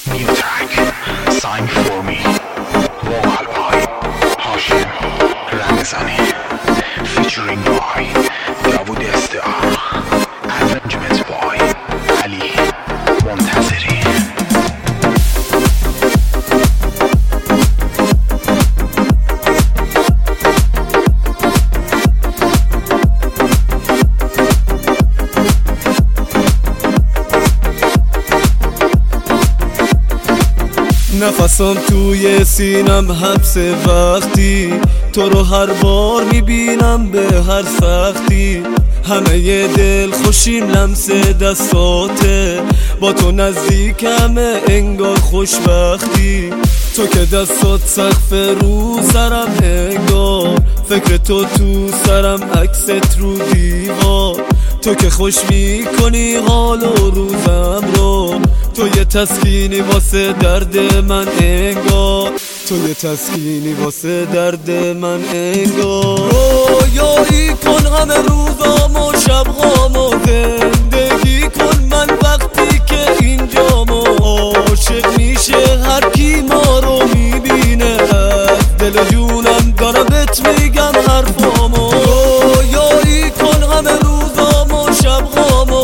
New track, sign for me. Vocal by Hashim Ramazani, featuring by Davud Estar. Arrangement by Ali Montazeri. نفسم توی سینم حبس وقتی تو رو هر بار میبینم به هر سختی. همه ی دل خوشیم لمس دستاته، با تو نزدیکم انگار خوشبختی. تو که دستات سقف رو سرم انگار، فکر تو سرم عکست رو دیوار. تو که خوش میکنی حال و روزم رو، تو یه تسکینی واسه درد من انگار، تو یه تسکینی واسه درد من انگار. رویایی کن همه روزام و شبهامو، زندگی کن من وقتی که اینجامو. عاشق میشه هر کی ما رو میبینه، دل و جونم دارم بهت میگم حرفامو. رویایی کن همه روزام و شبهامو،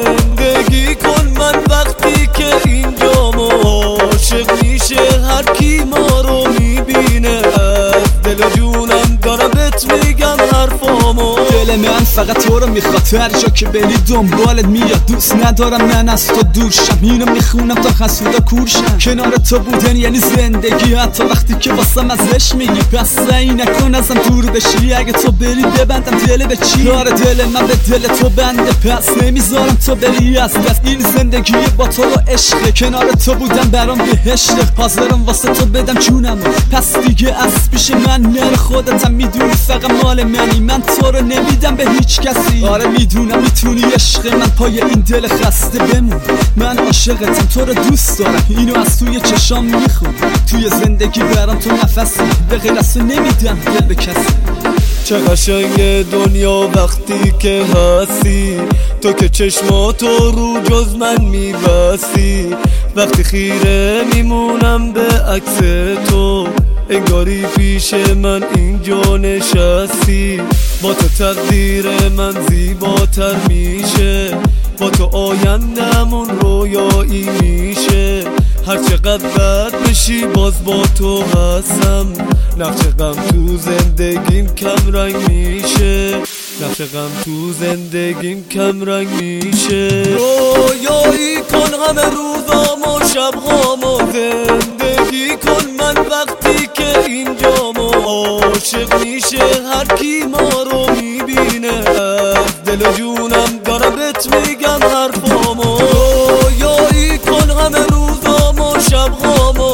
زندگی کن من وقتی که اینجامو. عاشق میشه هر کی ما رو میبینه، دل و جونم دارم بهت میگم حرفامو. دل من فقط تو رو میخواد، هر جا که بری دنبالت میاد. دوست ندارم من از تو دور شم، اینو میخونم تا حسودا کورشم. کنار تو بودن یعنی زندگی، حتی وقتی که واسم ازش میگی. پس سعی نکن ازم دور بشی، اگه تو بری ببندم دل به چی. کار دل من به دل تو بنده، پس نمیذارم تو بری از دست. این زندگی با تو رو عشقه، کنار تو بودم برام بهشته. حاضرم واسه تو بدم جونم، پس دیگه از پیش من نره. خودتم میدونی فقط مال منی، من تو رو نمیدم به هیچ کسی. آره میدونم میتونی عشق من پای این دل خسته بمون. من عاشقتم، تو رو دوست دارم، اینو از توی چشام میخونم. توی زندگی برام تو نفسی، به غیر از تو نمیدم دل به کسی. چه قشنگ دنیا وقتی که هستی، تو که چشماتو رو جز من میبستی. وقتی خیره میمونم به عکس تو، انگاری پیش من اینجا نشستی. با تو تقدیر من زیباتر میشه، با تو آیندمون رویایی میشه. هر چقدر بد بشی باز با تو هستم، نقش غم تو زندگیم کم رنگ میشه، نقش غم تو زندگیم کم رنگ میشه. رویایی کن همه روزام و شبهامو، زندگی کن من وقتی که اینجامو. عاشق میشه هر کی ما رو میبینه، از دل و جونم دارم بهت میگم حرفامو. رویایی کن همه روزام و شبهامو،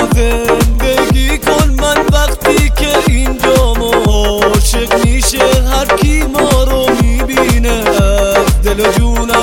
زندگی کن من وقتی که اینجامو. عاشق میشه هر کی ما رو میبینه، از دل و جونم